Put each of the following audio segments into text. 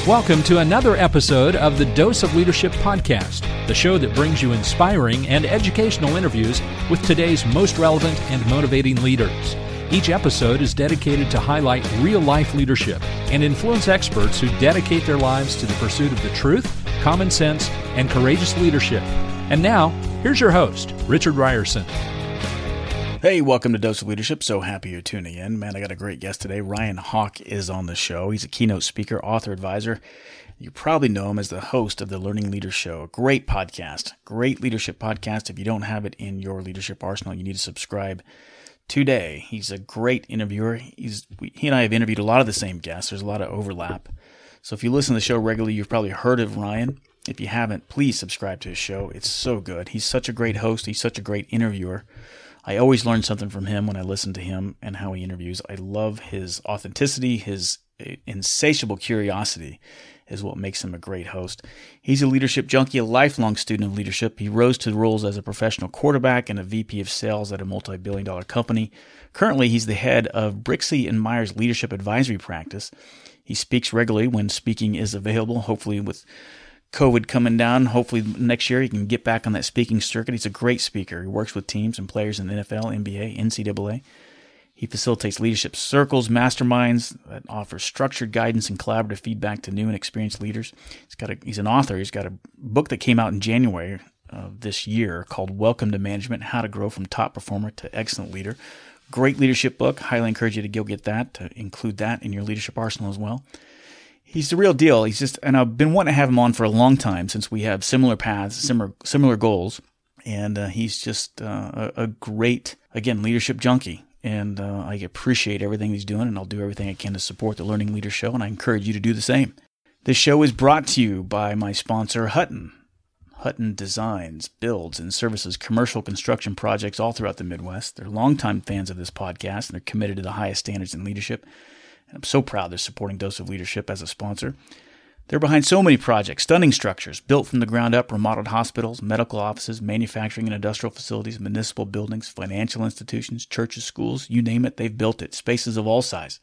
Welcome to another episode of the Dose of Leadership podcast, the show that brings you inspiring and educational interviews with today's most relevant and motivating leaders. Each episode is dedicated to highlight real-life leadership and influence experts who dedicate their lives to the pursuit of the truth, common sense, and courageous leadership. And now, here's your host, Richard Ryerson. Hey, welcome to Dose of Leadership. So happy you're tuning in. Man, I got a great guest today. Ryan Hawk is on the show. He's a keynote speaker, author, advisor. You probably know him as the host of the Learning Leader Show. Great podcast, great leadership podcast. If you don't have it in your leadership arsenal, you need to subscribe today. He's a great interviewer. He and I have interviewed a lot of the same guests. There's a lot of overlap. So if you listen to the show regularly, you've probably heard of Ryan. If you haven't, please subscribe to his show. It's so good. He's such a great host. He's such a great interviewer. I always learn something from him when I listen to him and how he interviews. I love his authenticity, his insatiable curiosity is what makes him a great host. He's a leadership junkie, a lifelong student of leadership. He rose to roles as a professional quarterback and a VP of sales at a multi-billion-dollar company. Currently, he's the head of Brixley and Myers Leadership Advisory Practice. He speaks regularly when speaking is available, hopefully with COVID coming down. Hopefully next year he can get back on that speaking circuit. He's a great speaker. He works with teams and players in the NFL, NBA, NCAA. He facilitates leadership circles, masterminds that offer structured guidance and collaborative feedback to new and experienced leaders. He's an author. He's got a book that came out in January of this year called Welcome to Management, How to Grow from Top Performer to Excellent Leader. Great leadership book. Highly encourage you to go get that, to include that in your leadership arsenal as well. He's the real deal. And I've been wanting to have him on for a long time since we have similar paths, similar goals. And he's just a great, again, leadership junkie. And I appreciate everything he's doing, and I'll do everything I can to support the Learning Leader Show, and I encourage you to do the same. This show is brought to you by my sponsor, Hutton. Hutton designs, builds, and services commercial construction projects all throughout the Midwest. They're longtime fans of this podcast, and they're committed to the highest standards in leadership. I'm so proud they're supporting Dose of Leadership as a sponsor. They're behind so many projects, stunning structures, built from the ground up, remodeled hospitals, medical offices, manufacturing and industrial facilities, municipal buildings, financial institutions, churches, schools, you name it, they've built it, spaces of all size.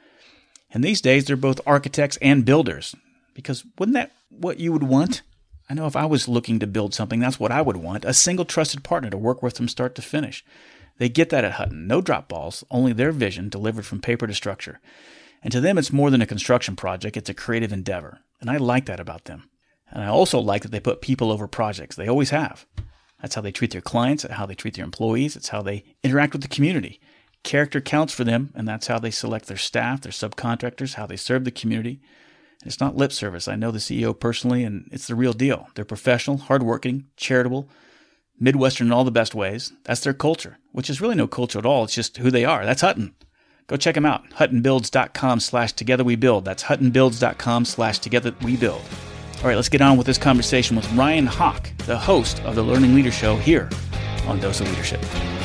And these days, they're both architects and builders, because wouldn't that what you would want? I know if I was looking to build something, that's what I would want, a single trusted partner to work with from start to finish. They get that at Hutton. No drop balls, only their vision delivered from paper to structure. And to them, it's more than a construction project. It's a creative endeavor. And I like that about them. And I also like that they put people over projects. They always have. That's how they treat their clients, how they treat their employees. It's how they interact with the community. Character counts for them, and that's how they select their staff, their subcontractors, how they serve the community. And it's not lip service. I know the CEO personally, and it's the real deal. They're professional, hardworking, charitable, Midwestern in all the best ways. That's their culture, which is really no culture at all. It's just who they are. That's Hutton. Go check them out. HuttonBuilds.com/togetherwebuild. That's HuttonBuilds.com/togetherwebuild. All right, let's get on with this conversation with Ryan Hawk, the host of the Learning Leader Show here on Dose of Leadership.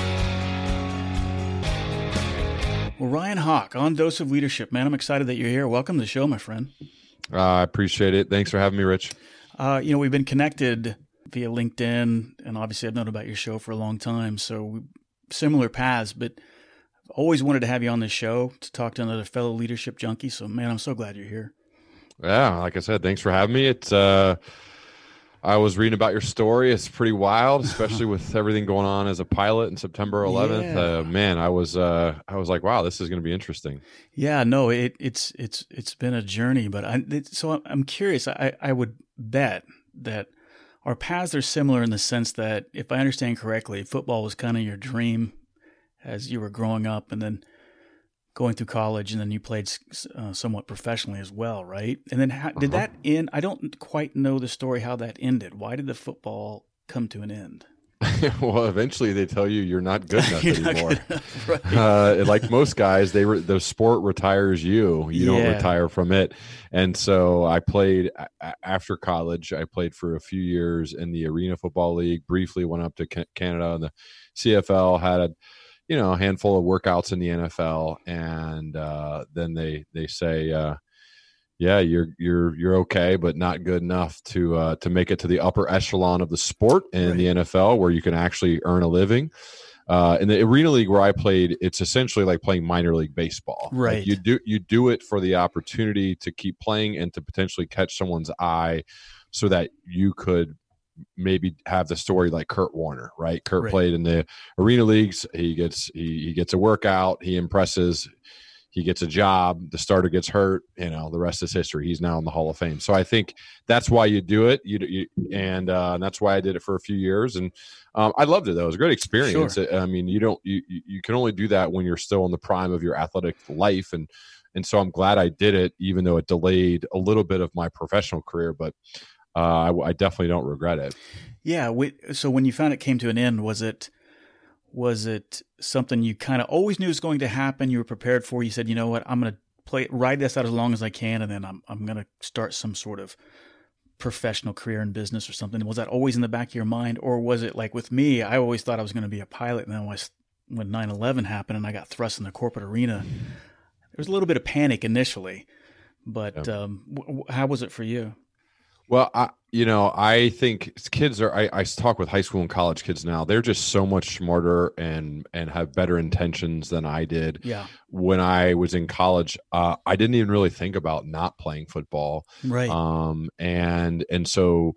Well, Ryan Hawk on Dose of Leadership. Man, I'm excited that you're here. Welcome to the show, my friend. I appreciate it. Thanks for having me, Rich. We've been connected via LinkedIn, and obviously I've known about your show for a long time, so similar paths, but always wanted to have you on this show to talk to another fellow leadership junkie. So, man, I'm so glad you're here. Yeah, like I said, thanks for having me. It's I was reading about your story. It's pretty wild, especially with everything going on as a pilot in September 11th. Yeah. Man, I was like, wow, this is going to be interesting. Yeah, no, it's been a journey, but I'm curious. I would bet that our paths are similar in the sense that, if I understand correctly, football was kind of your dream as you were growing up, and then going through college, and then you played somewhat professionally as well, right? And then did that end? I don't quite know the story how that ended. Why did the football come to an end? Well, eventually they tell you you're not good enough anymore. Good enough, right. Like most guys, the sport retires you. You don't retire from it. And so I played after college. I played for a few years in the Arena Football League. Briefly went up to Canada, and the CFL had a handful of workouts in the NFL, and then they say, yeah, you're okay, but not good enough to make it to the upper echelon of the sport in the NFL, where you can actually earn a living. in the Arena League where I played, it's essentially like playing minor league baseball. Right. Like you do it for the opportunity to keep playing and to potentially catch someone's eye so that you could maybe have the story like Kurt Warner, right? Kurt played in the Arena Leagues. He gets a workout. He impresses. He gets a job. The starter gets hurt. The rest is history. He's now in the Hall of Fame. So I think that's why you do it. And that's why I did it for a few years. And I loved it though. It was a great experience. Sure. I mean, you can only do that when you're still in the prime of your athletic life. And so I'm glad I did it, even though it delayed a little bit of my professional career. But I definitely don't regret it. Yeah. So when you found it came to an end, was it something you kind of always knew was going to happen? You were prepared for? You said, you know what, I'm going to ride this out as long as I can, and then I'm going to start some sort of professional career in business or something. Was that always in the back of your mind, or was it like with me? I always thought I was going to be a pilot, and then when 9/11 happened and I got thrust in the corporate arena, there was a little bit of panic initially. But how was it for you? Well, I think kids I talk with high school and college kids now. They're just so much smarter and have better intentions than I did. Yeah. When I was in college, I didn't even really think about not playing football. Right. And so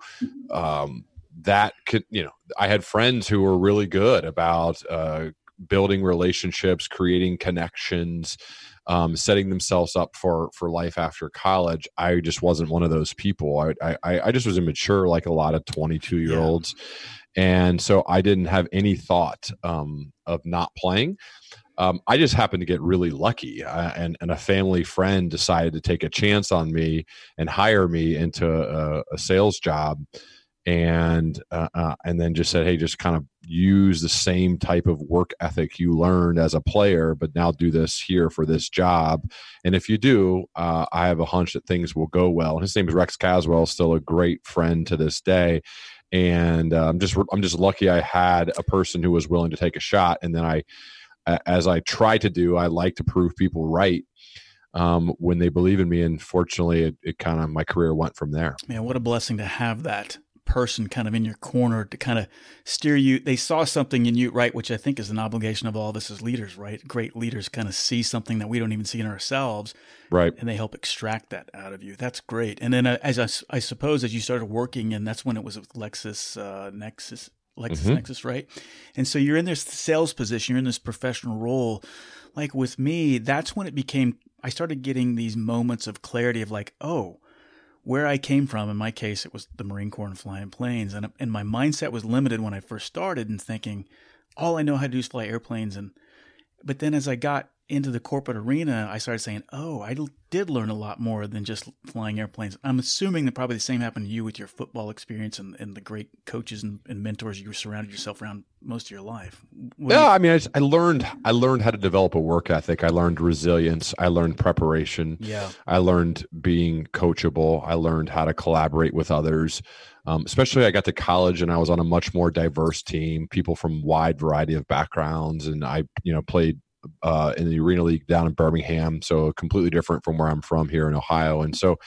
that could, I had friends who were really good about building relationships, creating connections, setting themselves up for life after college. I just wasn't one of those people. I just was immature, like a lot of 22-year-olds. And so I didn't have any thought of not playing. I just happened to get really lucky, and a family friend decided to take a chance on me and hire me into a sales job. And then just said, hey, just kind of use the same type of work ethic you learned as a player, but now do this here for this job. And if you do, I have a hunch that things will go well. And his name is Rex Caswell, still a great friend to this day. And I'm just lucky I had a person who was willing to take a shot. And then as I try to do, I like to prove people right when they believe in me. And fortunately, it kind of, my career went from there. Man, what a blessing to have that person kind of in your corner to kind of steer you. They saw something in you, right? Which I think is an obligation of all of us as leaders, right? Great leaders kind of see something that we don't even see in ourselves. Right. And they help extract that out of you. That's great. And then I suppose as you started working, and that's when it was with LexisNexis, right? And so you're in this sales position, you're in this professional role. Like with me, that's when I started getting these moments of clarity of like, oh, where I came from, in my case, it was the Marine Corps and flying planes. And my mindset was limited when I first started and thinking, all I know how to do is fly airplanes. But then as I got into the corporate arena, I started saying, oh, I did learn a lot more than just flying airplanes. I'm assuming that probably the same happened to you with your football experience and the great coaches and mentors you surrounded yourself around most of your life. I mean, I learned how to develop a work ethic. I learned resilience. I learned preparation. Yeah. I learned being coachable. I learned how to collaborate with others. Especially I got to college and I was on a much more diverse team, people from a wide variety of backgrounds. And I, played in the Arena League down in Birmingham, so completely different from where I'm from here in Ohio. And so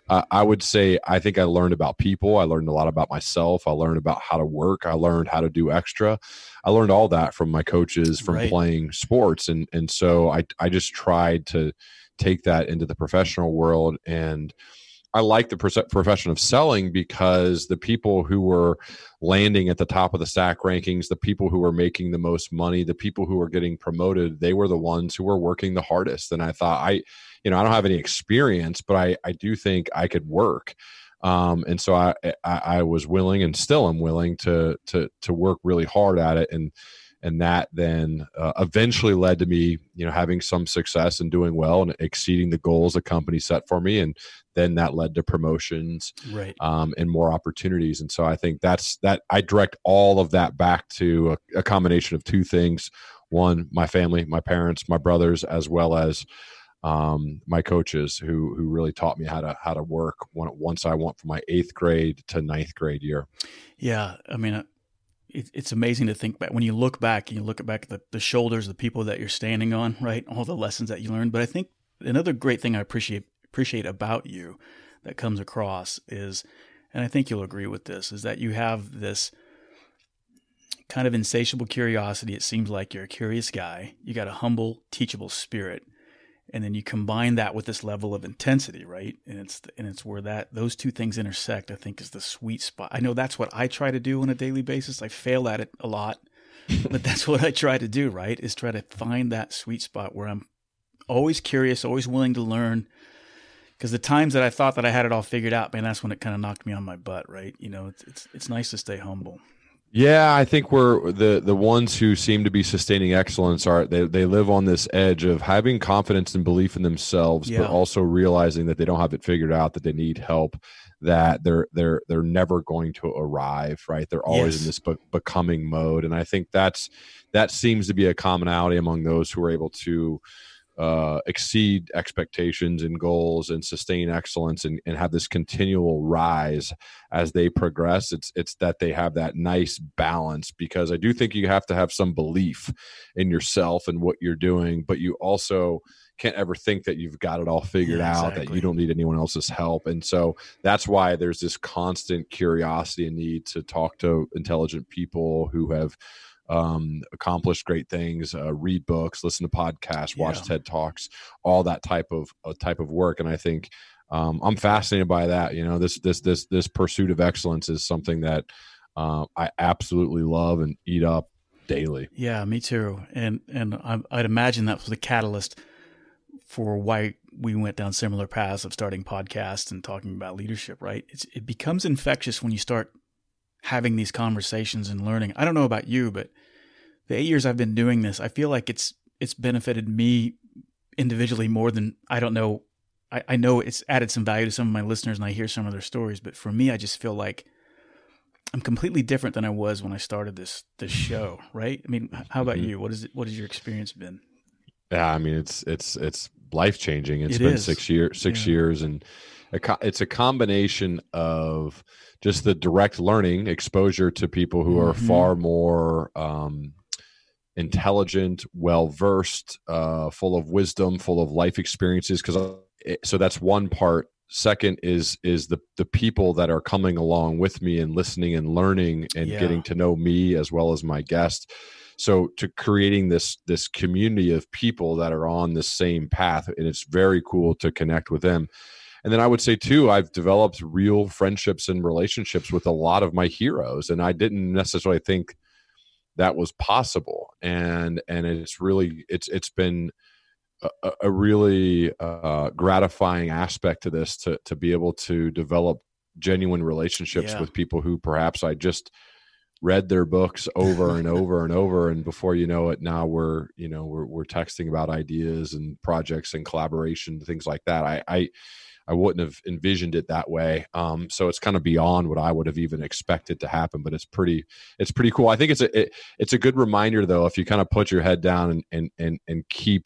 I would say I think I learned about people. I learned a lot about myself. I learned about how to work. I learned how to do extra. I learned all that from my coaches from playing sports. And so I just tried to take that into the professional world. And I like the profession of selling because the people who were landing at the top of the stack rankings, the people who were making the most money, the people who were getting promoted, they were the ones who were working the hardest. And I thought, I don't have any experience, but I do think I could work. And so I was willing and still am willing to work really hard at it. And that then eventually led to me, having some success and doing well and exceeding the goals the company set for me. And then that led to promotions, and more opportunities. And so I think that I direct all of that back to a combination of two things. One, my family, my parents, my brothers, as well as my coaches who really taught me how to work once I went from my 8th grade to 9th grade year. Yeah. I mean, it's amazing to think back when you look back at the shoulders of the people that you're standing on, right? All the lessons that you learned. But I think another great thing I appreciate about you that comes across is, and I think you'll agree with this, is that you have this kind of insatiable curiosity. It seems like you're a curious guy. You got a humble, teachable spirit. And then you combine that with this level of intensity, right? And it's where those two things intersect, I think, is the sweet spot. I know that's what I try to do on a daily basis. I fail at it a lot, but that's what I try to do, right? Is try to find that sweet spot where I'm always curious, always willing to learn. Because the times that I thought that I had it all figured out, man, that's when it kind of knocked me on my butt, right? You know, it's nice to stay humble. Yeah, I think we're the ones who seem to be sustaining excellence are they live on this edge of having confidence and belief in themselves, but also realizing that they don't have it figured out, that they need help, that they're never going to arrive, right? They're always in this becoming mode, and I think that seems to be a commonality among those who are able to exceed expectations and goals and sustain excellence and have this continual rise as they progress. It's that they have that nice balance, because I do think you have to have some belief in yourself and what you're doing, but you also can't ever think that you've got it all figured out, that you don't need anyone else's help. And so that's why there's this constant curiosity and need to talk to intelligent people who have accomplished great things, read books, listen to podcasts, watch TED Talks, all that type of work. And I think I'm fascinated by that. You know, this pursuit of excellence is something that I absolutely love and eat up daily. Yeah, me too. And I'd imagine that was the catalyst for why we went down similar paths of starting podcasts and talking about leadership, right? It becomes infectious when you start having these conversations and learning. I don't know about you, but the 8 years I've been doing this, I feel like it's benefited me individually more than, I don't know. I know it's added some value to some of my listeners and I hear some of their stories, but for me, I just feel like I'm completely different than I was when I started this show, right? I mean, how about you? What has your experience been? Yeah, I mean, it's life-changing. It's been 6 years, and it's a combination of just the direct learning exposure to people who are far more intelligent, well-versed, full of wisdom, full of life experiences. So that's one part. Second is the people that are coming along with me and listening and learning and getting to know me as well as my guest. So to creating this community of people that are on the same path, and it's very cool to connect with them. And then I would say too, I've developed real friendships and relationships with a lot of my heroes, and I didn't necessarily think that was possible. And it's been a really gratifying aspect to this to be able to develop genuine relationships with people who perhaps I just read their books over and over and over, and before you know it, now we're texting about ideas and projects and collaboration, things like that. I wouldn't have envisioned it that way. So it's kind of beyond what I would have even expected to happen, but it's pretty cool. I think it's a good reminder though, if you kind of put your head down and keep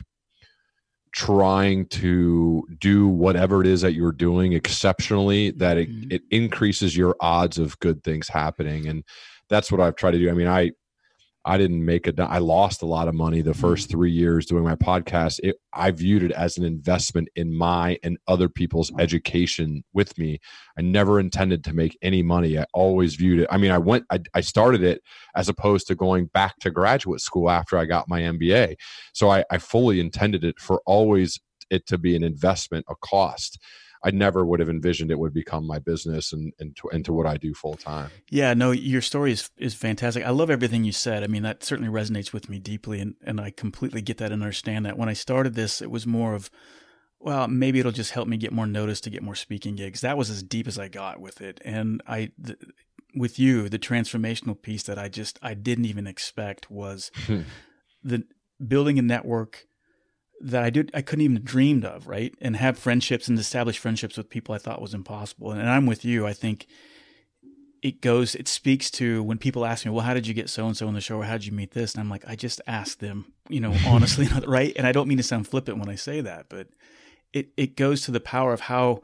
trying to do whatever it is that you're doing exceptionally, that it increases your odds of good things happening. And that's what I've tried to do. I mean, I didn't I lost a lot of money the first 3 years doing my podcast. I viewed it as an investment in my and other people's education with me. I never intended to make any money. I always viewed it. I mean, I started it as opposed to going back to graduate school after I got my MBA. So I fully intended it for always it to be an investment, a cost. I never would have envisioned it would become my business and to what I do full time. Yeah, no, your story is fantastic. I love everything you said. I mean, that certainly resonates with me deeply, and I completely get that and understand that. When I started this, it was more of, well, maybe it'll just help me get more notice to get more speaking gigs. That was as deep as I got with it. And with you, the transformational piece that I didn't even expect was the building a network that I couldn't even have dreamed of, right? And have friendships and establish friendships with people I thought was impossible. And I'm with you. I think it speaks to when people ask me, well, how did you get so-and-so on the show? Or how did you meet this? And I'm like, I just asked them, honestly, right? And I don't mean to sound flippant when I say that, but it goes to the power of how,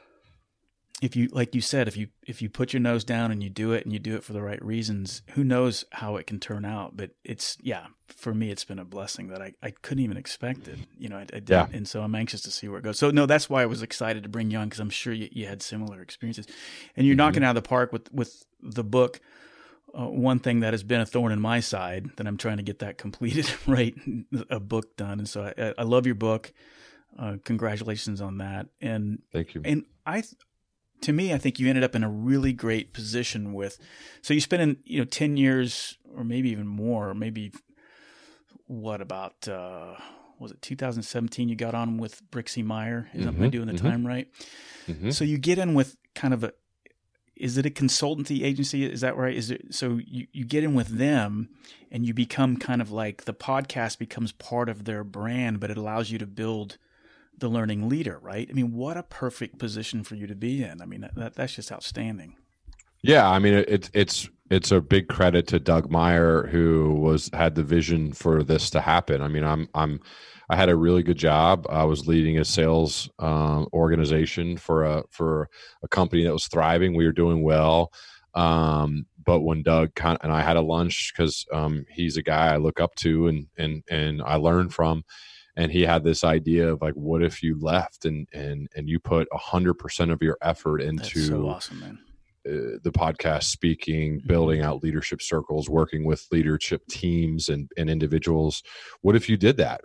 if you, like you said, if you put your nose down and you do it for the right reasons, who knows how it can turn out. But for me, it's been a blessing that I couldn't even expect it. I did. Yeah. And so I'm anxious to see where it goes. So no, that's why I was excited to bring you on, because I'm sure you had similar experiences, and you're knocking out of the park with the book. one thing that has been a thorn in my side that I'm trying to get that completed, right? A book done. And so I love your book. Congratulations on that. And thank you. And to me, I think you ended up in a really great position with, so you spent 10 years or maybe even more, maybe what about, was it 2017 you got on with Brixie Meyer? Am I doing the time right? Mm-hmm. So you get in with kind of is it a consultancy agency? Is that right? So you get in with them and you become kind of like the podcast becomes part of their brand, but it allows you to build the learning leader, right? I mean, what a perfect position for you to be in. I mean, that's just outstanding. Yeah, I mean, it's a big credit to Doug Meyer, who had the vision for this to happen. I mean, I had a really good job. I was leading a sales organization for a company that was thriving. We were doing well, but when Doug and I had a lunch, because he's a guy I look up to and I learn from. And he had this idea of like, what if you left and you put 100% of your effort into That's so awesome, man. The podcast, speaking, building out leadership circles, working with leadership teams and individuals. What if you did that?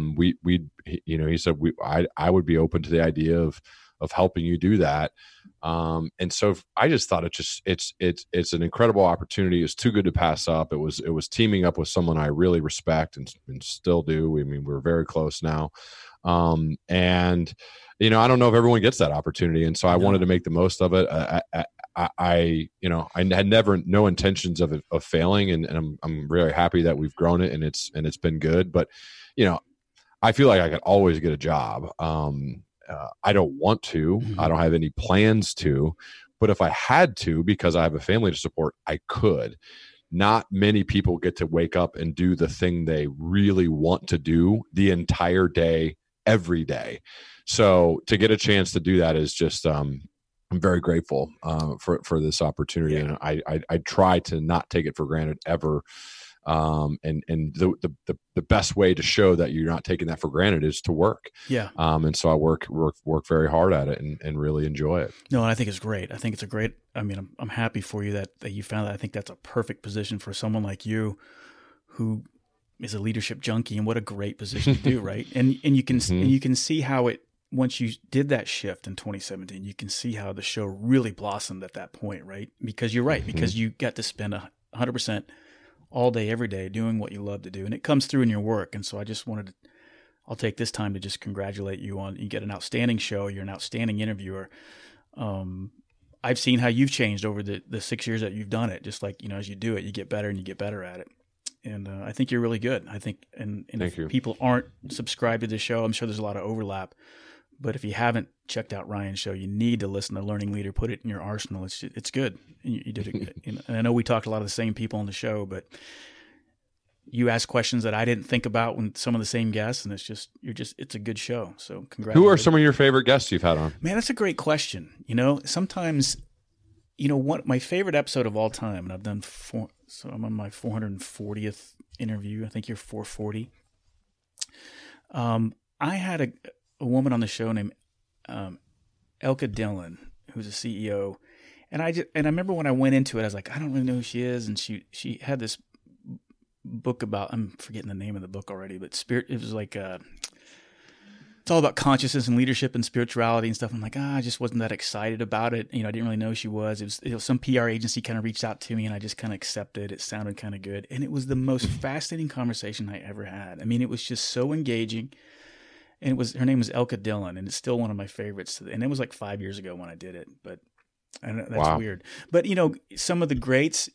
He said, I would be open to the idea of helping you do that. And so I just thought it's an incredible opportunity. It's too good to pass up. It was teaming up with someone I really respect and still do. I mean, we're very close now. And I don't know if everyone gets that opportunity. And so I wanted to make the most of it. I had no intentions of failing, and I'm really happy that we've grown it and it's been good. But, I feel like I could always get a job. I don't want to. Mm-hmm. I don't have any plans to, but if I had to, because I have a family to support, I could. Not many people get to wake up and do the thing they really want to do the entire day, every day. So to get a chance to do that is just, I'm very grateful for this opportunity. Yeah. And I try to not take it for granted ever. And the best way to show that you're not taking that for granted is to work. Yeah. And so I work very hard at it and really enjoy it. No, and I think it's great. I think it's a great, I mean, I'm happy for you that you found that. I think that's a perfect position for someone like you who is a leadership junkie, and what a great position to do. Right. And you can, mm-hmm. and you can see how once you did that shift in 2017, you can see how the show really blossomed at that point. Right. Because you're right, mm-hmm. because you got to spend 100% all day, every day, doing what you love to do. And it comes through in your work. And so I'll take this time to just congratulate you on, you get an outstanding show. You're an outstanding interviewer. I've seen how you've changed over the 6 years that you've done it. Just like, as you do it, you get better and you get better at it. And I think you're really good. I think, and if people aren't subscribed to the show, I'm sure there's a lot of overlap. But if you haven't checked out Ryan's show, you need to listen to Learning Leader. Put it in your arsenal. It's good. And you did it. And I know we talked to a lot of the same people on the show, but you asked questions that I didn't think about when some of the same guests, and it's a good show. So congratulations. Who are some of your favorite guests you've had on? Man, that's a great question. Sometimes, my favorite episode of all time, and I've done so I'm on my 440th interview. I think you're 440. I had a woman on the show named Elka Dillon, who's a CEO, and I remember when I went into it, I was like, I don't really know who she is, and she had this book about, I'm forgetting the name of the book already, but it was like it's all about consciousness and leadership and spirituality and stuff. I'm like, I just wasn't that excited about it. I didn't really know who she was. It was some PR agency kind of reached out to me, and I just kind of accepted. It sounded kind of good, and it was the most fascinating conversation I ever had. I mean, it was just so engaging. And her name was Elka Dillon, and it's still one of my favorites. And it was like 5 years ago when I did it, but that's wow. Weird. But some of the greats,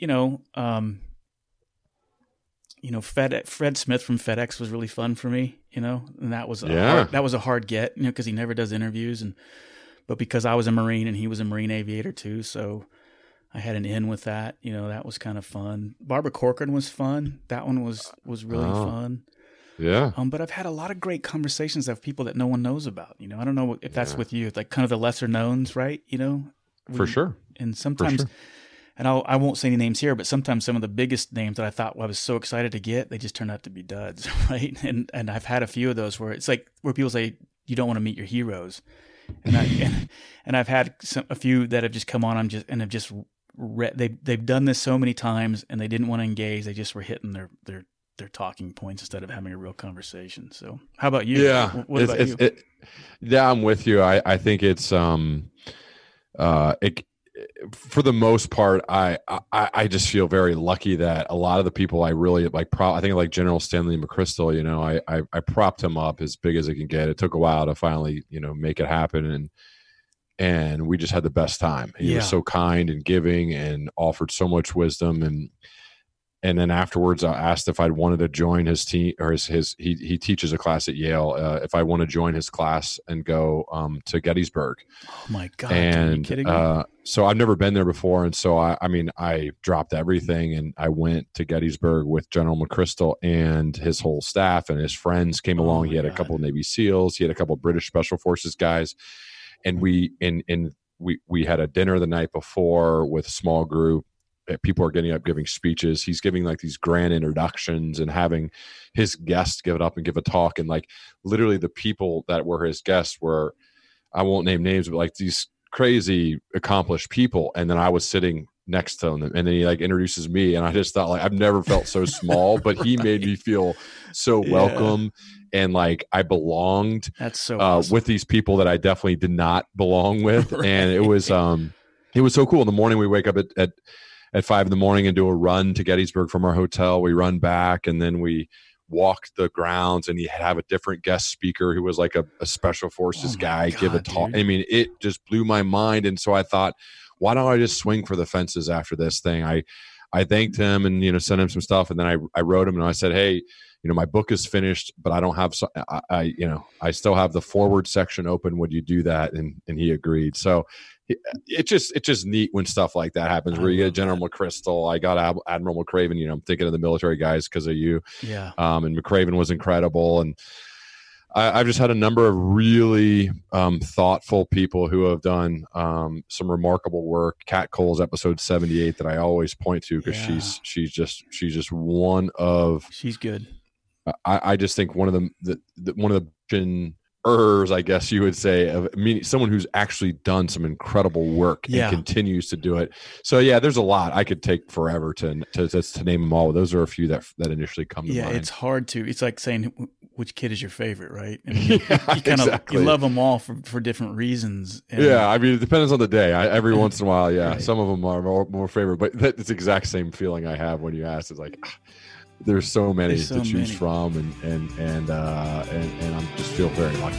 Fred Smith from FedEx was really fun for me, and that was a hard get, because he never does interviews, but because I was a Marine and he was a Marine aviator too, so I had an in with that. That was kind of fun. Barbara Corcoran was fun. That one was really fun. Yeah. But I've had a lot of great conversations of people that no one knows about. I don't know if that's with you, like kind of the lesser knowns, right? For sure. And sometimes, and I won't say any names here, but sometimes some of the biggest names that I thought I was so excited to get, they just turned out to be duds, right? And I've had a few of those where it's like where people say you don't want to meet your heroes, and I've had a few that have just come on, and have just they've done this so many times and they didn't want to engage. They just were hitting their talking points instead of having a real conversation. So how about you? Yeah. What about you? Yeah, I'm with you. I think it's for the most part, I just feel very lucky that a lot of the people I really like, I think like General Stanley McChrystal, you know, I propped him up as big as I can get. It took a while to finally, you know, make it happen. And we just had the best time. He was so kind and giving and offered so much wisdom. And then afterwards, I asked if I'd wanted to join his team or he teaches a class at Yale. If I want to join his class and go to Gettysburg. Oh my God! And are you kidding me? So I've never been there before, and so I dropped everything and I went to Gettysburg with General McChrystal and his whole staff, and his friends came along. He had a couple of Navy SEALs, he had a couple of British Special Forces guys, and we had a dinner the night before with a small group. People are getting up giving speeches. He's giving like these grand introductions and having his guests give it up and give a talk. And like literally the people that were his guests were, I won't name names, but like these crazy accomplished people. And then I was sitting next to him, and then he like introduces me, and I just thought like I've never felt so small, but he made me feel so welcome and like I belonged. That's so awesome. With these people that I definitely did not belong with. Right. And it was so cool. In the morning we wake up at 5 a.m. and do a run to Gettysburg from our hotel. We run back, and then we walk the grounds, and you have a different guest speaker who was like a special forces guy give a talk. Dude. I mean, it just blew my mind. And so I thought, why don't I just swing for the fences after this thing? I thanked him and, you know, sent him some stuff. And then I wrote him and I said, hey, you know, my book is finished, but I don't have, I still have the forward section open. Would you do that? And he agreed. So it's just neat when stuff like that happens, where you get General McChrystal. I got Admiral McRaven. You know, I'm thinking of the military guys because of you. Yeah. And McRaven was incredible. And I've just had a number of really thoughtful people who have done some remarkable work. Kat Cole's episode 78 that I always point to because she's just one of. She's good. I just think one of the I guess you would say, of someone who's actually done some incredible work and continues to do it. So yeah, there's a lot. I could take forever to name them all. Those are a few that initially come to mind. Yeah, it's hard to. It's like saying which kid is your favorite, right? I mean, you kind of you love them all for different reasons. And I mean, it depends on the day. Every once in a while, right. Some of them are more favorite, but that's the exact same feeling I have when you ask. It's like, there's so many to choose from, and I just feel very lucky.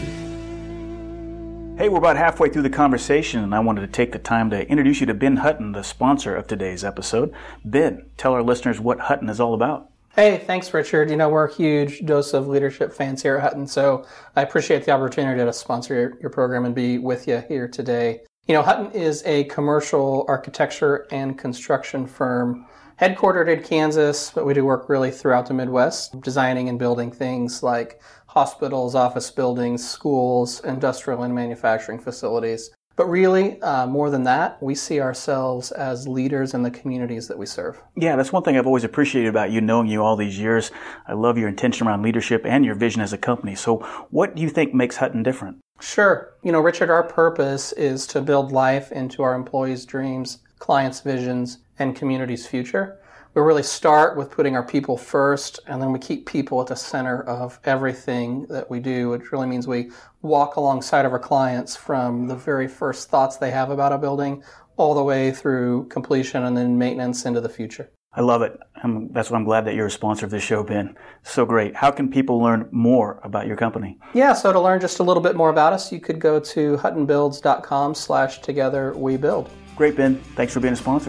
Hey, we're about halfway through the conversation, and I wanted to take the time to introduce you to Ben Hutton, the sponsor of today's episode. Ben, tell our listeners what Hutton is all about. Hey, thanks, Richard. You know, we're huge Dose of Leadership fans here at Hutton, so I appreciate the opportunity to sponsor your program and be with you here today. You know, Hutton is a commercial architecture and construction firm headquartered in Kansas, but we do work really throughout the Midwest, designing and building things like hospitals, office buildings, schools, industrial and manufacturing facilities. But really, more than that, we see ourselves as leaders in the communities that we serve. Yeah, that's one thing I've always appreciated about you, knowing you all these years. I love your intention around leadership and your vision as a company. So what do you think makes Hutton different? Sure. You know, Richard, our purpose is to build life into our employees' dreams, clients' visions, and community's future. We really start with putting our people first, and then we keep people at the center of everything that we do, which really means we walk alongside of our clients from the very first thoughts they have about a building all the way through completion and then maintenance into the future. I love it. That's why I'm glad that you're a sponsor of this show, Ben. So great. How can people learn more about your company? Yeah, so to learn just a little bit more about us, you could go to huttonbuilds.com/togetherwebuild. Great, Ben. Thanks for being a sponsor.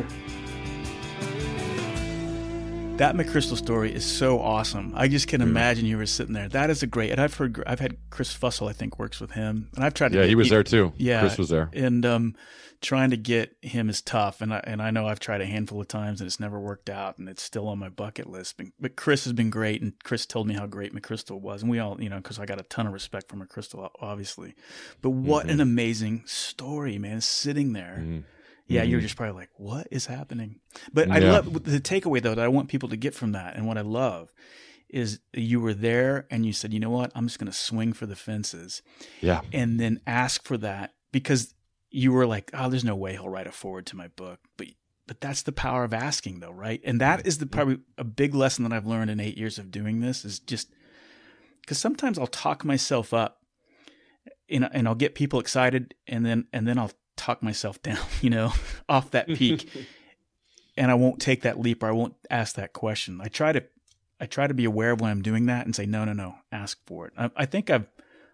That McChrystal story is so awesome. I just can imagine you were sitting there. That is a great, and I've had Chris Fussell, I think, works with him, and I've tried to. Yeah, he was there too. Yeah, Chris was there, and trying to get him is tough. And I know I've tried a handful of times, and it's never worked out, and it's still on my bucket list. But Chris has been great, and Chris told me how great McChrystal was, and we all, you know, because I got a ton of respect for McChrystal, obviously. But what an amazing story, man! Sitting there. Mm-hmm. Yeah, you're just probably like, what is happening? But I love the takeaway, though, that I want people to get from that. And what I love is you were there and you said, you know what? I'm just going to swing for the fences. Yeah. And then ask for that, because you were like, oh, there's no way he'll write a foreword to my book. But But that's the power of asking, though, right? And that is probably a big lesson that I've learned in 8 years of doing this, is just because sometimes I'll talk myself up and I'll get people excited, and then I'll talk myself down, off that peak, and I won't take that leap, or I won't ask that question. I try to be aware of when I'm doing that and say, no, ask for it. I think I'm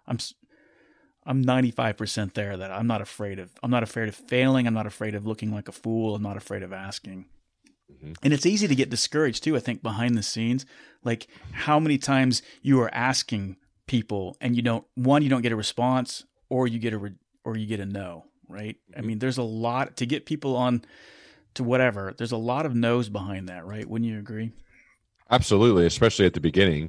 95% there, that I'm not afraid of failing. I'm not afraid of looking like a fool. I'm not afraid of asking. Mm-hmm. And it's easy to get discouraged too, I think, behind the scenes. Like how many times you are asking people and you don't get a response, or you get a no, right? Mm-hmm. I mean, there's a lot to get people on to whatever. There's a lot of no's behind that, right? Wouldn't you agree? Absolutely, especially at the beginning.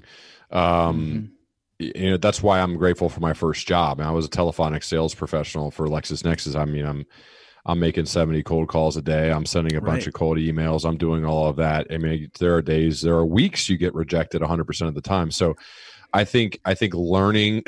That's why I'm grateful for my first job. I was a telephonic sales professional for LexisNexis. I mean, I'm making 70 cold calls a day. I'm sending a bunch of cold emails. I'm doing all of that. I mean, there are weeks you get rejected 100% of the time. So I think learning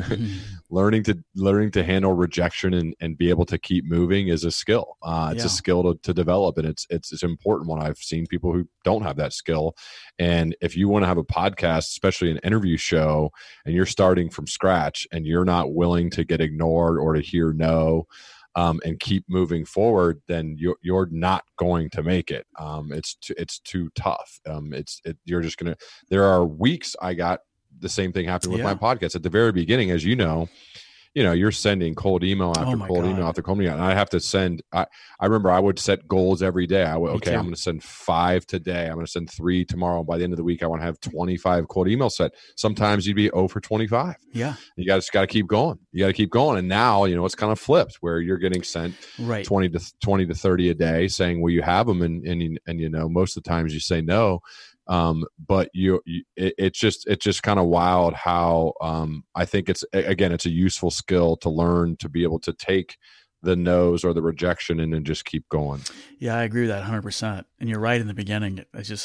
to handle rejection and be able to keep moving is a skill. It's a skill to develop, and it's an important one. I've seen people who don't have that skill. And if you want to have a podcast, especially an interview show, and you're starting from scratch and you're not willing to get ignored or to hear no, and keep moving forward, then you're not going to make it. It's too tough. You're just gonna. There are weeks I got the same thing happened with my podcast at the very beginning. As you know, you're sending cold email after cold email after cold email. And I have to send, I remember I would set goals every day. I'm going to send 5 today. I'm going to send 3 tomorrow. By the end of the week, I want to have 25 cold emails set. Sometimes you'd be 0 for 25. Yeah. You just got to keep going. And now, it's kind of flipped where you're getting sent 20 to 30 a day saying, will you have them? And most of the times you say no. But it's just kind of wild how I think it's a useful skill to learn, to be able to take the no's or the rejection and then just keep going. Yeah, I agree with that 100%. And you're right in the beginning.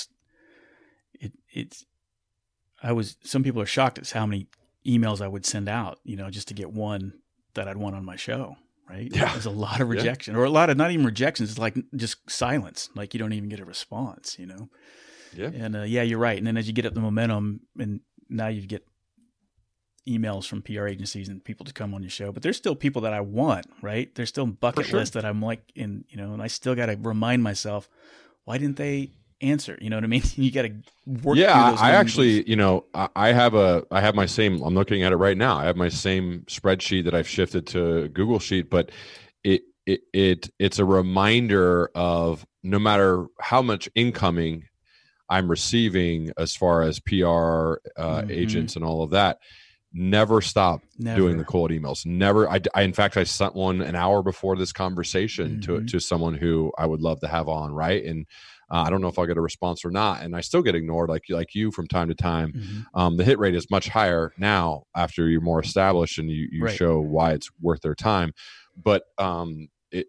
Some people are shocked at how many emails I would send out, just to get one that I'd want on my show. Right. Yeah. There's a lot of rejection, or a lot of not even rejections. It's like just silence. Like you don't even get a response, Yeah. And you're right. And then as you get up the momentum, and now you get emails from PR agencies and people to come on your show, but there's still people that I want, right? There's still bucket list that I'm like and I still got to remind myself, why didn't they answer? You know what I mean? You got to work. Yeah. Through those I actually, I have my same, I'm looking at it right now. I have my same spreadsheet that I've shifted to Google Sheet, but it's a reminder of no matter how much incoming I'm receiving as far as PR agents and all of that, never stop doing the cold emails. Never. In fact, I sent one an hour before this conversation to someone who I would love to have on. Right. And I don't know if I'll get a response or not. And I still get ignored like you from time to time. The hit rate is much higher now after you're more established and you show why it's worth their time. But I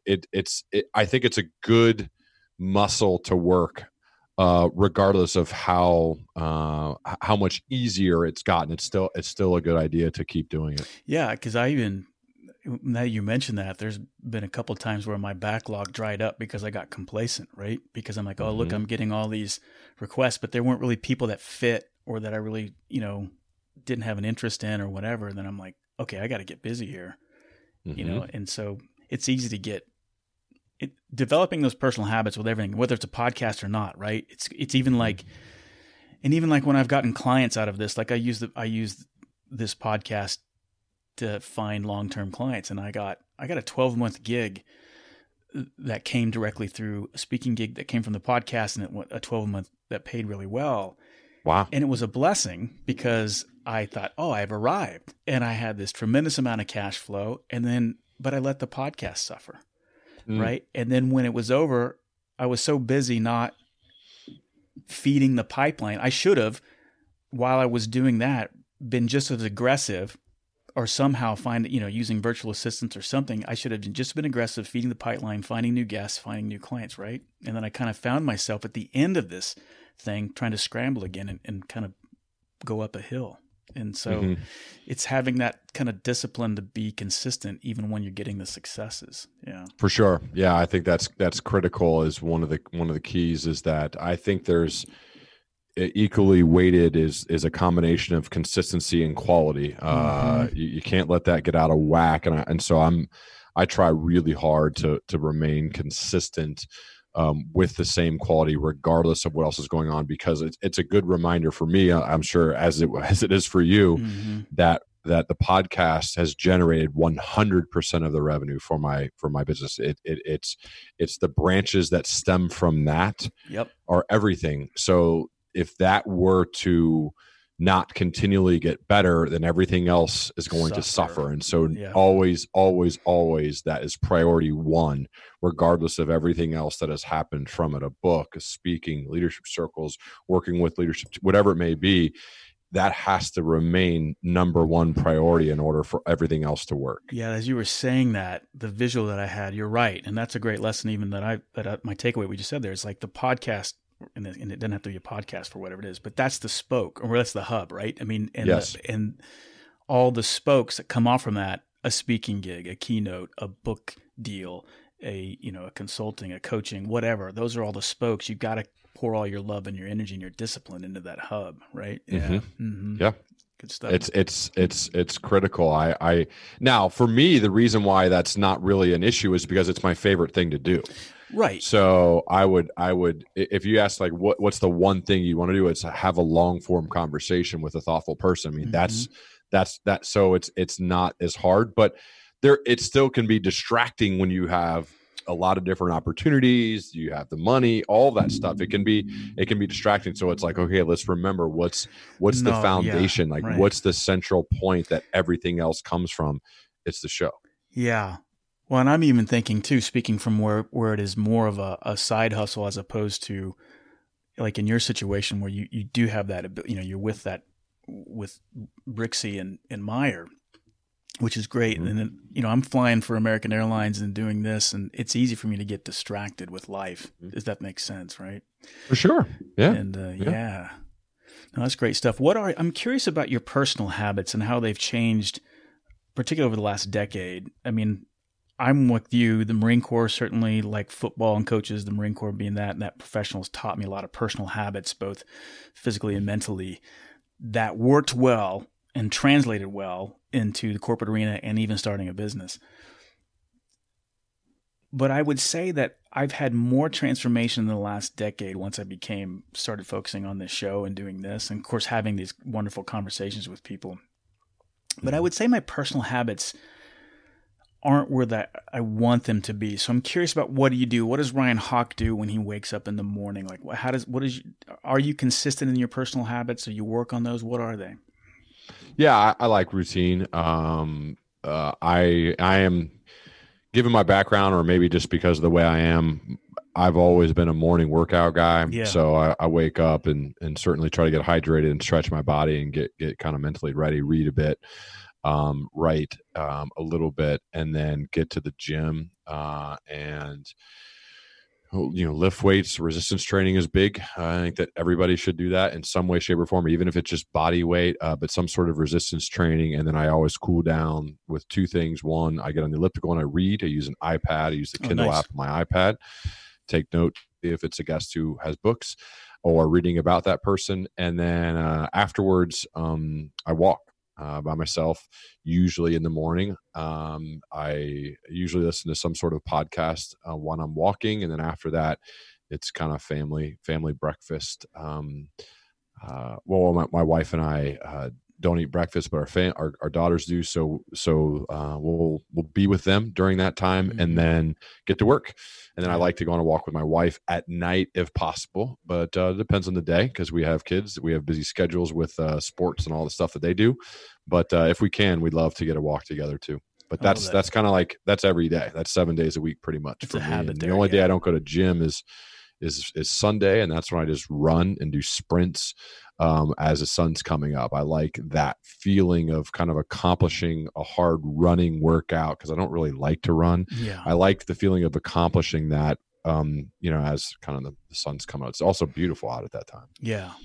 think it's a good muscle to work, regardless of how much easier it's gotten. It's still a good idea to keep doing it. Yeah, because now you mentioned that, there's been a couple of times where my backlog dried up because I got complacent, right? Because I'm like, oh, look, I'm getting all these requests, but there weren't really people that fit or that I really, didn't have an interest in or whatever. And then I'm like, okay, I got to get busy here, and so it's easy to get developing those personal habits with everything, whether it's a podcast or not, right? It's even like, and even like when I've gotten clients out of this, like I use this podcast to find long-term clients, and I got a 12-month gig that came directly through a speaking gig that came from the podcast, and a 12-month that paid really well. Wow. And it was a blessing because I thought, oh, I've arrived, and I had this tremendous amount of cash flow, but I let the podcast suffer. Right. And then when it was over, I was so busy not feeding the pipeline. I should have, while I was doing that, been just as aggressive, or somehow using virtual assistants or something. I should have just been aggressive, feeding the pipeline, finding new guests, finding new clients. Right. And then I kind of found myself at the end of this thing trying to scramble again and kind of go up a hill. And so it's having that kind of discipline to be consistent even when you're getting the successes. Yeah. For sure. Yeah, I think that's critical. Is one of the keys is that I think there's equally weighted is a combination of consistency and quality. You can't let that get out of whack. And so I try really hard to remain consistent with the same quality, regardless of what else is going on, because it's a good reminder for me, I'm sure as it is for you, that the podcast has generated 100% of the revenue for my business. It's the branches that stem from that are everything. So if that were to not continually get better, then everything else is going to suffer. And so always, always, always that is priority one, regardless of everything else that has happened from it, a book, a speaking, leadership circles, working with leadership, whatever it may be, that has to remain number one priority in order for everything else to work. Yeah. As you were saying that, the visual that I had, you're right. And that's a great lesson even my takeaway we just said there is like the podcast, and it doesn't have to be a podcast for whatever it is, but that's the spoke, or that's the hub, right? I mean, and all the spokes that come off from that, a speaking gig, a keynote, a book deal, a consulting, a coaching, whatever. Those are all the spokes. You've got to pour all your love and your energy and your discipline into that hub, right? Yeah. Yeah. Good stuff. It's critical. I now for me, the reason why that's not really an issue is because it's my favorite thing to do. Right. So I would, if you ask like, what's the one thing you want to do? It's have a long form conversation with a thoughtful person. I mean, that's that. So it's not as hard, but it still can be distracting when you have a lot of different opportunities. You have the money, all that stuff. It can be distracting. So it's like, okay, let's remember what's the foundation, what's the central point that everything else comes from. It's the show. Yeah. Well, and I'm even thinking too, speaking from where it is more of a side hustle as opposed to like in your situation where you do have that, you're with Brixie and Meyer, which is great. And then, I'm flying for American Airlines and doing this, and it's easy for me to get distracted with life. Does that make sense? Right. For sure. Yeah. And No, that's great stuff. I'm curious about your personal habits and how they've changed, particularly over the last decade. I mean, I'm with you. The Marine Corps, certainly like football and coaches, the Marine Corps being that, and that professional has taught me a lot of personal habits, both physically and mentally, that worked well and translated well into the corporate arena and even starting a business. But I would say that I've had more transformation in the last decade once I started focusing on this show and doing this, and of course having these wonderful conversations with people. But I would say my personal habits aren't where that I want them to be. So I'm curious about what do you do? What does Ryan Hawk do when he wakes up in the morning? Like, are you consistent in your personal habits? Do you work on those? What are they? Yeah, I like routine. I am, given my background, or maybe just because of the way I am, I've always been a morning workout guy. Yeah. So I wake up and certainly try to get hydrated and stretch my body and get kind of mentally ready, read a bit. Write a little bit, and then get to the gym and lift weights. Resistance training is big. I think that everybody should do that in some way, shape, or form, even if it's just body weight, but some sort of resistance training. And then I always cool down with two things. One, I get on the elliptical and I read. I use an iPad. I use the Kindle app on my iPad. Take note if it's a guest who has books or reading about that person. And then afterwards, I walk. By myself, usually in the morning. I usually listen to some sort of podcast when I'm walking, and then after that, it's kind of family breakfast. My wife and I don't eat breakfast, but our daughters do. So we'll be with them during that time, and then get to work. And then I like to go on a walk with my wife at night if possible, but it depends on the day because we have kids. We have busy schedules with sports and all the stuff that they do. But if we can, we'd love to get a walk together too. But that's kind of like, that's every day. That's 7 days a week pretty much for me. And the only day I don't go to gym is Sunday, and that's when I just run and do sprints as the sun's coming up. I like that feeling of kind of accomplishing a hard running workout because I don't really like to run. Yeah. I like the feeling of accomplishing that, as kind of the sun's coming out. It's also beautiful out at that time. Yeah.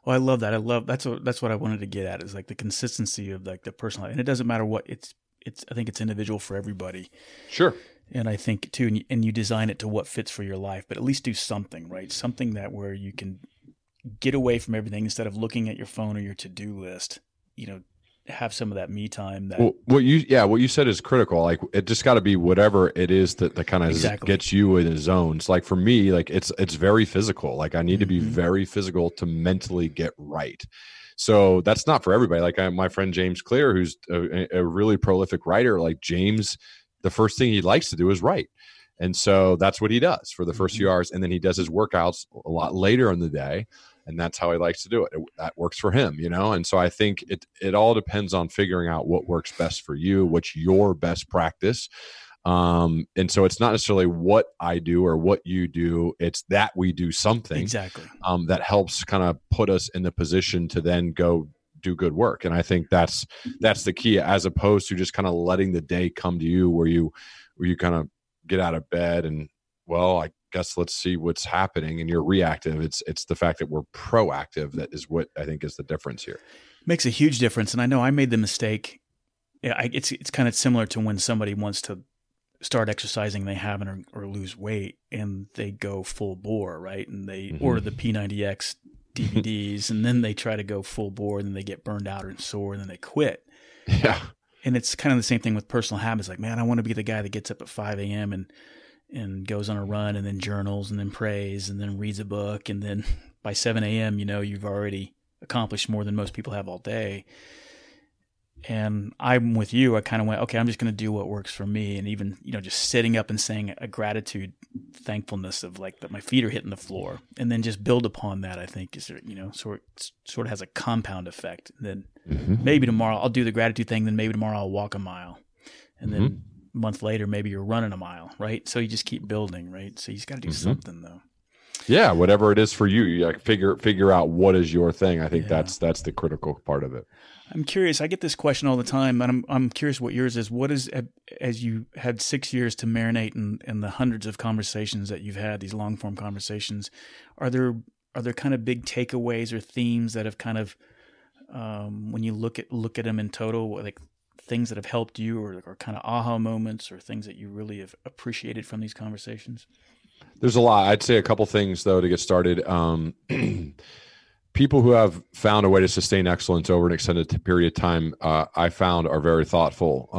Oh, I love that. That's what I wanted to get at, is like the consistency of like the personal, and it doesn't matter what it's I think it's individual for everybody. Sure. And I think too, and you design it to what fits for your life, but at least do something, right? Something that where you can get away from everything instead of looking at your phone or your to-do list, have some of that me time. That what you said is critical. Like, it just got to be whatever it is that kind of gets you in the zones. Like for me, like it's very physical. Like I need to be very physical to mentally get right. So that's not for everybody. Like my friend James Clear, who's a really prolific writer. Like James, the first thing he likes to do is write. And so that's what he does for the first few hours. And then he does his workouts a lot later in the day. And that's how he likes to do it. That works for him, And so I think it all depends on figuring out what works best for you, what's your best practice. And so it's not necessarily what I do or what you do. It's that we do something exactly that helps kind of put us in the position to then go do good work. And I think that's the key, as opposed to just kind of letting the day come to you where you kind of get out of bed and, well, I guess let's see what's happening, and you're reactive. It's the fact that we're proactive that is what I think is the difference here. Makes a huge difference. And I know I made the mistake. It's kind of similar to when somebody wants to start exercising, they haven't, or lose weight, and they go full bore, right? And they order the P90X DVDs, and then they try to go full bore, and then they get burned out or sore, and then they quit. Yeah. And it's kind of the same thing with personal habits. Like, man, I want to be the guy that gets up at 5 a.m. and goes on a run and then journals and then prays and then reads a book. And then by 7 a.m., you've already accomplished more than most people have all day. And I'm with you. I kind of went, okay, I'm just going to do what works for me. And even, just sitting up and saying a gratitude, thankfulness of like that my feet are hitting the floor, and then just build upon that, I think is, sort of has a compound effect. And then maybe tomorrow I'll do the gratitude thing. Then maybe tomorrow I'll walk a mile, and then a month later, maybe you're running a mile, right? So you just keep building, right? So you just got to do something though. Yeah, whatever it is for you, you like figure out what is your thing. I think that's the critical part of it. I'm curious. I get this question all the time, and I'm curious what yours is. What is, as you had 6 years to marinate in the hundreds of conversations that you've had, these long form conversations, are there kind of big takeaways or themes that have kind of, when you look at them in total, like things that have helped you, or kind of aha moments, or things that you really have appreciated from these conversations? There's a lot. I'd say a couple things though to get started. People who have found a way to sustain excellence over an extended period of time, I found, are very thoughtful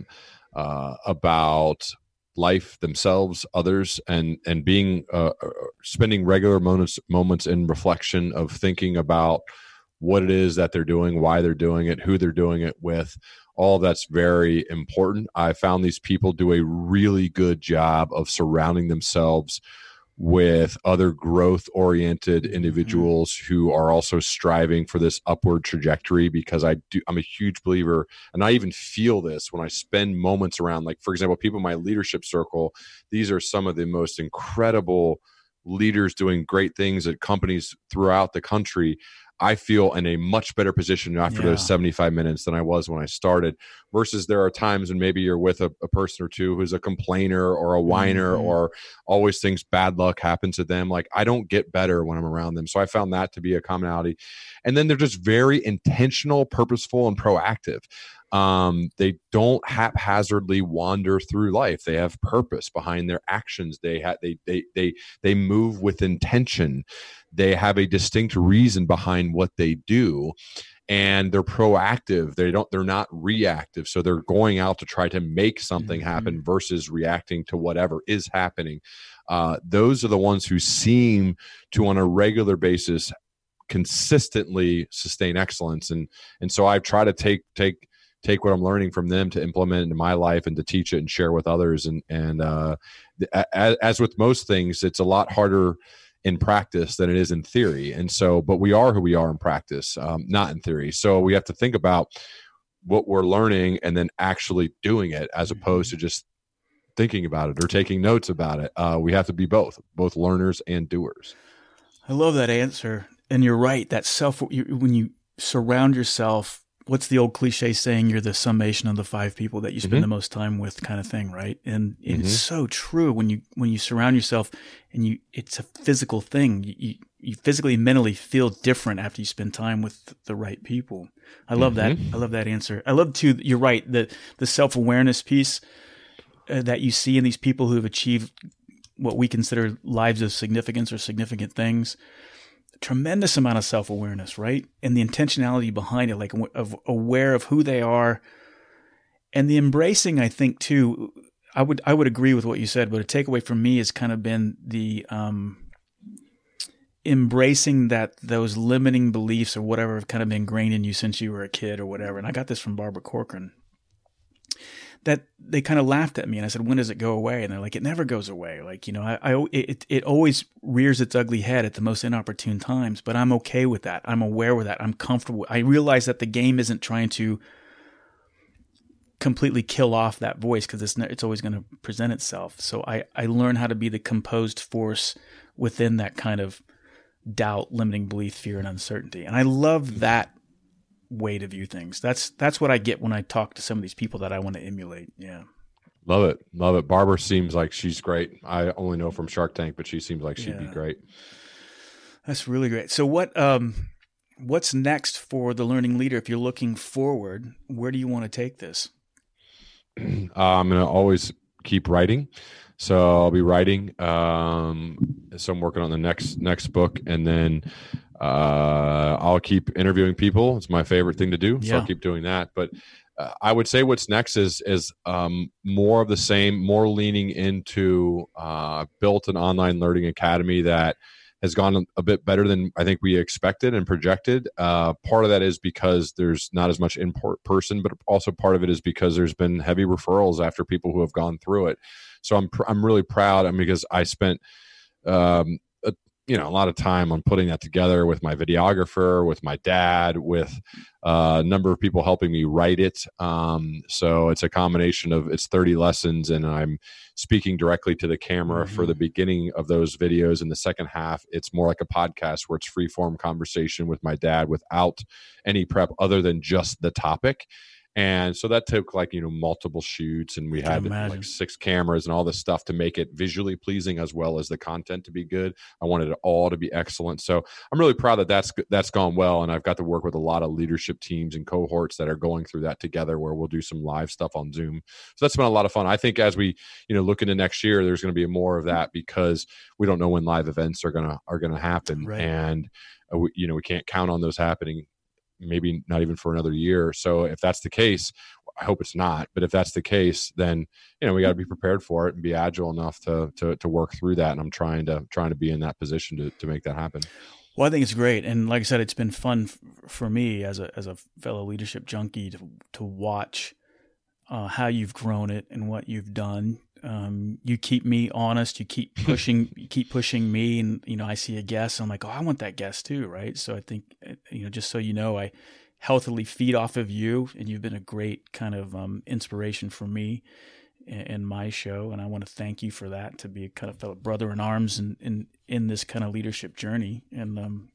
about life, themselves, others, and being spending regular moments in reflection of thinking about what it is that they're doing, why they're doing it, who they're doing it with. All that's very important. I found these people do a really good job of surrounding themselves with other growth-oriented individuals who are also striving for this upward trajectory, because I'm a huge believer, and I even feel this when I spend moments around, like, for example, people in my leadership circle. These are some of the most incredible leaders doing great things at companies throughout the country. I feel in a much better position after those 75 minutes than I was when I started, versus there are times when maybe you're with a person or two who's a complainer or a whiner or always thinks bad luck happens to them. Like, I don't get better when I'm around them. So I found that to be a commonality. And then they're just very intentional, purposeful, and proactive. They don't haphazardly wander through life. They have purpose behind their actions. They move with intention. They have a distinct reason behind what they do, and they're proactive. They're not reactive. So they're going out to try to make something happen versus reacting to whatever is happening. Those are the ones who seem to, on a regular basis, consistently sustain excellence. And so I've tried to take what I'm learning from them to implement into my life and to teach it and share with others. And as with most things, it's a lot harder in practice than it is in theory. And so, but we are who we are in practice, not in theory. So we have to think about what we're learning and then actually doing it, as opposed to just thinking about it or taking notes about it. We have to be both learners and doers. I love that answer. And you're right. That when you surround yourself, what's the old cliche saying? You're the summation of the 5 people that you spend the most time with, kind of thing, right? And it's so true when you surround yourself, and it's a physical thing. physically and mentally feel different after you spend time with the right people. I love that. I love that answer. I love too. You're right. The self-awareness piece that you see in these people who have achieved what we consider lives of significance or significant things. Tremendous amount of self-awareness, right? And the intentionality behind it, like aware of who they are, and the embracing. I think too. I would agree with what you said, but a takeaway from me has kind of been the embracing that those limiting beliefs or whatever have kind of been ingrained in you since you were a kid or whatever. And I got this from Barbara Corcoran, that they kind of laughed at me, and I said, "When does it go away?" And they're like, "It never goes away. Like, it always rears its ugly head at the most inopportune times, but I'm okay with that. I'm aware with that. I'm comfortable. I realize that the game isn't trying to completely kill off that voice, because it's always going to present itself. So I learn how to be the composed force within that kind of doubt, limiting belief, fear, and uncertainty. And I love that way to view things. That's what I get when I talk to some of these people that I want to emulate. Yeah. Love it. Barbara seems like she's great. I only know from Shark Tank, but she seems like she'd be great. That's really great. So what's next for the Learning Leader? If you're looking forward, where do you want to take this? I'm going to always keep writing. So I'll be writing. So I'm working on the next book, and then I'll keep interviewing people. It's my favorite thing to do. So I'll keep doing that. But I would say what's next is more of the same, more leaning into built an online learning academy that has gone a bit better than I think we expected and projected. Part of that is because there's not as much in person, but also part of it is because there's been heavy referrals after people who have gone through it. So I'm really proud, because I spent a lot of time on putting that together with my videographer, with my dad, with a number of people helping me write it. So it's a combination of, it's 30 lessons, and I'm speaking directly to the camera for the beginning of those videos. In the second half, it's more like a podcast where it's free form conversation with my dad without any prep other than just the topic. And so that took multiple shoots, and we had like 6 cameras and all this stuff to make it visually pleasing as well as the content to be good. I wanted it all to be excellent. So I'm really proud that that's gone well. And I've got to work with a lot of leadership teams and cohorts that are going through that together, where we'll do some live stuff on Zoom. So that's been a lot of fun. I think as we, look into next year, there's going to be more of that, because we don't know when live events are going to happen. Right. And we can't count on those happening, maybe not even for another year. So if that's the case, I hope it's not, but if that's the case, then, we got to be prepared for it and be agile enough to work through that. And I'm trying to be in that position to make that happen. Well, I think it's great. And like I said, it's been fun for me as a fellow leadership junkie to watch how you've grown it and what you've done. You keep me honest. You keep pushing me, and I see a guest, I'm like, oh, I want that guest too, right? So I think just so I healthily feed off of you, and you've been a great kind of inspiration for me in my show, and I want to thank you for that, to be a kind of fellow brother in arms in this kind of leadership journey. And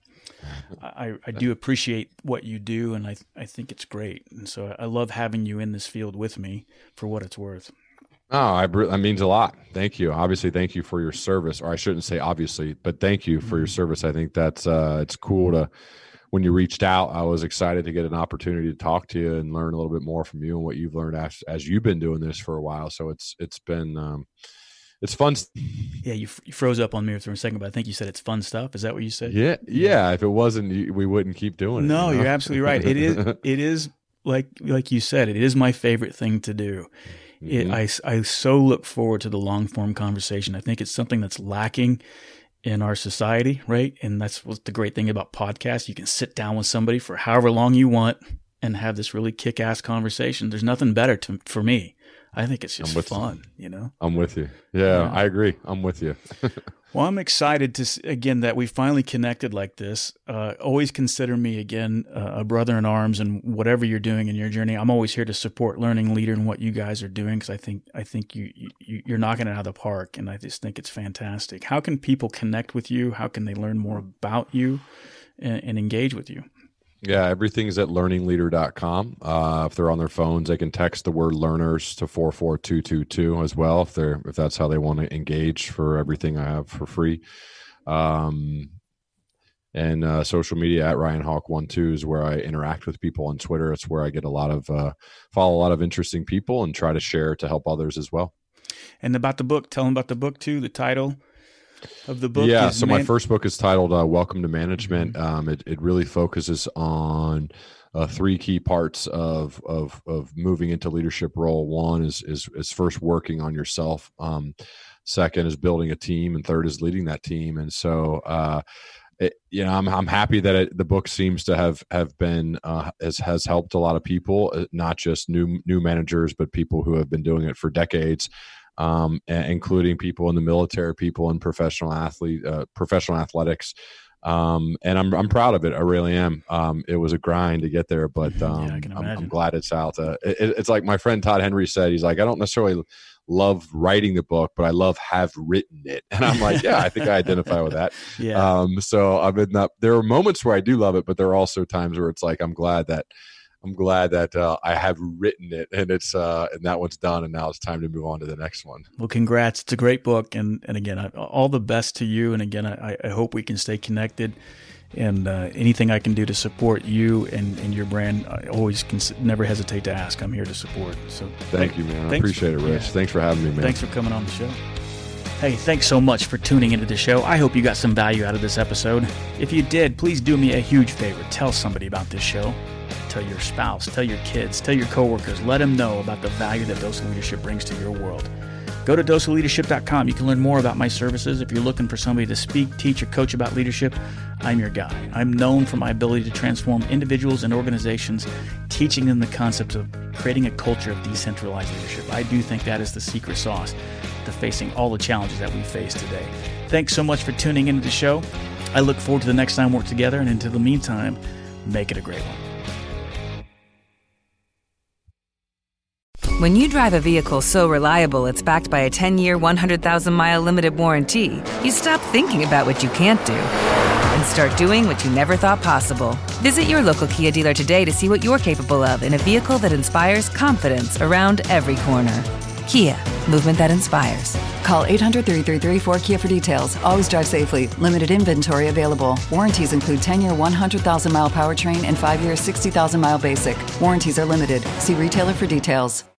I do appreciate what you do, and I think it's great, and so I love having you in this field with me for what it's worth. Oh, that means a lot. Thank you. Obviously, thank you for your service, or I shouldn't say obviously, but thank you for your service. I think that's it's cool when you reached out, I was excited to get an opportunity to talk to you and learn a little bit more from you and what you've learned as you've been doing this for a while. So it's been it's fun. Yeah, you froze up on me for a second, but I think you said it's fun stuff. Is that what you said? Yeah. If it wasn't, we wouldn't keep doing it. No, you're absolutely right. It is like you said, it is my favorite thing to do. I so look forward to the long form conversation. I think it's something that's lacking in our society, right? And that's what's the great thing about podcasts. You can sit down with somebody for however long you want and have this really kick-ass conversation. There's nothing better for me. I think it's just fun, I'm with you. Yeah, I agree. I'm with you. Well, I'm excited that we finally connected like this. Always consider me again a brother in arms, and whatever you're doing in your journey, I'm always here to support Learning Leader and what you guys are doing, because I think you're knocking it out of the park, and I just think it's fantastic. How can people connect with you? How can they learn more about you and engage with you? Yeah, everything's at learningleader.com. If they're on their phones, they can text the word learners to 44222 as well, if that's how they want to engage for everything I have for free. and social media at Ryan Hawk 12 is where I interact with people on Twitter. It's where I get follow a lot of interesting people and try to share to help others as well. And about the book, tell them about the book too, the title of the book. Yeah, so my first book is titled Welcome to Management. It really focuses on 3 key parts of moving into leadership role. One is first working on yourself. Second is building a team, and third is leading that team. And so, I'm happy that the book seems to have been has helped a lot of people, not just new managers, but people who have been doing it for decades. Including people in the military, people in professional athletics. And I'm proud of it. I really am. It was a grind to get there, but I'm glad it's out. It's like my friend Todd Henry said, he's like, I don't necessarily love writing the book, but I love have written it. And I'm like, yeah, I think I identify with that. Yeah. So I've been there are moments where I do love it, but there are also times where it's like, I'm glad that I have written it, and it's and that one's done, and now it's time to move on to the next one. Well, congrats! It's a great book, and again, all the best to you. And again, I hope we can stay connected, and anything I can do to support you and your brand, I always never hesitate to ask. I'm here to support. So thank you, man. I appreciate it, Rich. Yeah. Thanks for having me, man. Thanks for coming on the show. Hey, thanks so much for tuning into the show. I hope you got some value out of this episode. If you did, please do me a huge favor. Tell somebody about this show. Tell your spouse, tell your kids, tell your coworkers. Let them know about the value that Dose of Leadership brings to your world. Go to doseofleadership.com. You can learn more about my services. If you're looking for somebody to speak, teach, or coach about leadership, I'm your guy. I'm known for my ability to transform individuals and organizations, teaching them the concepts of creating a culture of decentralized leadership. I do think that is the secret sauce to facing all the challenges that we face today. Thanks so much for tuning into the show. I look forward to the next time we're together, and until the meantime, make it a great one. When you drive a vehicle so reliable it's backed by a 10-year, 100,000-mile limited warranty, you stop thinking about what you can't do and start doing what you never thought possible. Visit your local Kia dealer today to see what you're capable of in a vehicle that inspires confidence around every corner. Kia, movement that inspires. Call 800-333-4KIA for details. Always drive safely. Limited inventory available. Warranties include 10-year, 100,000-mile powertrain and 5-year, 60,000-mile basic. Warranties are limited. See retailer for details.